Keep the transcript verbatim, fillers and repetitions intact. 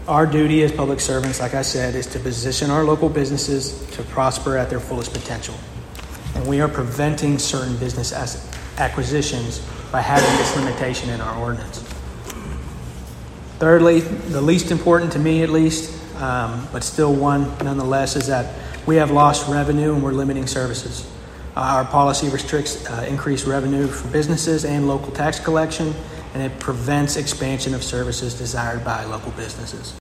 Our duty as public servants, like I said, is to position our local businesses to prosper at their fullest potential. And we are preventing certain business acquisitions by having this limitation in our ordinance. Thirdly, the least important to me at least, um, but still one nonetheless, is that we have lost revenue and we're limiting services. Uh, our policy restricts uh, increased revenue for businesses and local tax collection, and it prevents expansion of services desired by local businesses.